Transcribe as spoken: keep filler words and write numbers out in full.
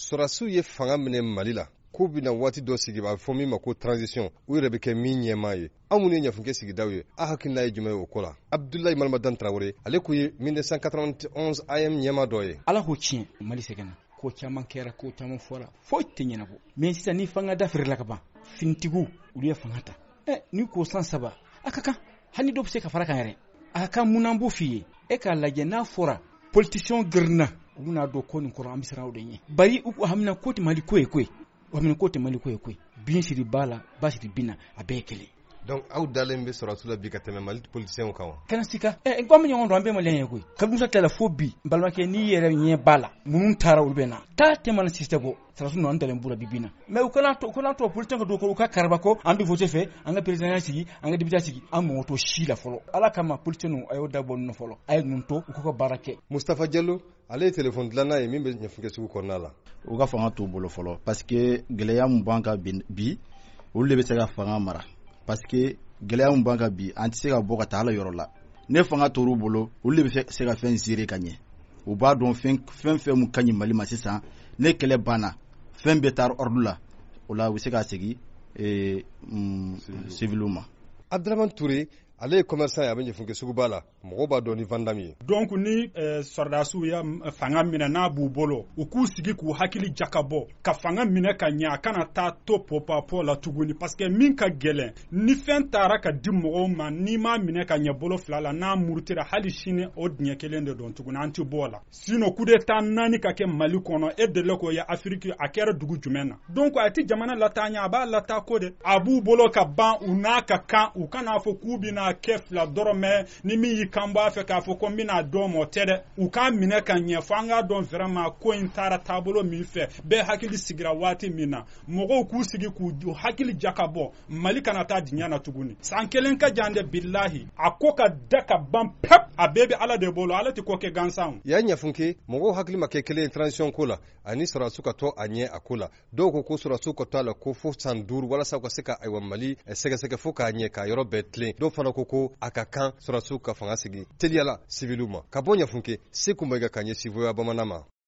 sɔrɔdasiw ye fanga minɛ Mali la k'u bɛna waati dɔ sigi b'a fɔ min ma ko transition u yɛrɛ bɛ kɛ min ɲɛmaa ye anw minnu ye ɲɛfukɛ sigidaw ye a hakilina ye jumɛn ye o ko la Abdoulaye Mamadu Traoré ale kun ye mille neuf cent quatre-vingt-onze A M ɲɛmaa dɔ ye Ala ko tiɲɛ Mali sɛgɛnna ko caman kɛra ko caman fɔra foyi tɛ ɲɛnabɔ mais sisan ni fanga dafirila ka ban finitigiw olu ye fanga ta ɛ ni ko san saba a ka kan hali dɔ bɛ se ka fara kan yɛrɛ a ka kan mun na n b'o f'i ye e k'a lajɛ n'a fɔra politicien girinna u bɛna dɔn ko nin kɔrɔ an bɛ siran o de ɲɛ bari u ko hamina ko tɛ Mali ko ye koyi hamina ko tɛ Mali ko ye koyi bin siri b'a la ba siri bin na a bɛɛ ye kelen donc aw dalen bɛ sɔrɔdasiw la bi ka tɛmɛ Mali politiciens kan wa kana sika ɛ ko an bɛ ɲɔgɔn dɔn an bɛɛ maliyɛn ye koyi kabini Musa tilala fo bi n balimakɛ n'i yɛrɛ ɲɛ b'a la minnu taara olu bɛ na taa tɛmɛ na système bɔ sɔrɔdasiw ninnu an dalen b'u la bi bin na mais u kana to u kana to politicien ka don u ka karaba ko an bɛ voter fɛ an ka président sigi an ka député sigi an mɔgɔ to si la fɔlɔ Ala kama politicien ninnu a y'o dabɔ ninnu fɔlɔ a ye ninnu to u k'u ka baara kɛ Mustafa Diallo ale ye téléphone dilanna ye min bɛ ɲɛfukɛ sugu kɔnɔna la u ka fanga t'u bolo fɔlɔ parce que gɛlɛya mun b'an kan bi olu de bɛ se ka fanga mara parce que gɛlɛya mun b'an kan bi an tɛ se ka bɔ ka taa ala yɔrɔ la ne fanga t'olu bolo olu de bɛ se ka fɛn gérer ka ɲɛ u b'a dɔn fɛn fɛn fɛn mun ka ɲi Mali ma sisan ne kɛlɛ banna fɛn bɛ taa ordre la o la u bɛ se ka segin civiliw ma Abdraman Touré ale ye commerçant ye a bɛ ɲɛfukɛ suguba la mɔgɔw b'a dɔn ni Vandam ye donc ni sɔrɔdasiw ye fanga minɛ n'a b'u bolo u k'u sigi k'u hakili jakabɔ ka fanga minɛ ka ɲɛ a kana taa to pɔpapɔ la tuguni parce que min ka gɛlɛn ni fɛn taara ka di mɔgɔw ma n'i m'a minɛ ka ɲɛ bolo fila la n'a murutira hali sini o diɲɛ kelen de don tuguni an tɛ bɔ a la sinon coup d'état naani ka kɛ Mali kɔnɔ e delila k'o ye Afrique a kɛra dugu jumɛn na donc a tɛ jamana lataa ɲɛ a b'a lataa ko de a b'u bolo ka ban u n'a ka kan u kan'a fɔ k'u bɛna kɛ fila dɔrɔn mɛ ni min y'i kan b'a fɛ k'a fɔ ko n bɛna dɔn mɔ tɛ dɛ u k'a minɛ ka ɲɛ fɔ an k'a dɔn vraiment ko in taara taabolo min fɛ bɛɛ hakili sigira waati min na mɔgɔw k'u sigi k'u hakili jaka bɔ Mali kana taa diɲɛ na tuguni san kelen ka jan dɛ bilahi a ko ka da ka ban pep a bɛɛ bɛ Ala de bolo Ala tɛ ko kɛ gansan y'a ɲɛfunke mɔgɔw hakili ma kɛ kelen transition ko la ani sɔrɔdasiw ka to a ɲɛ a ko la dɔw ko ko sɔrɔdasiw ka to a la ko fo san duuru walasa u ka se ka ayiwa Mali sɛgɛsɛgɛ fo k'a ɲɛ k'a yɔrɔ bɛɛ tilen dɔw fana ko ko a ka kan sɔrɔdasiw ka fanga sigi teliyala civiliw ma ka bɔ ɲɛfunke Seku Mayiga ka ɲɛ Sivoya bamanan ma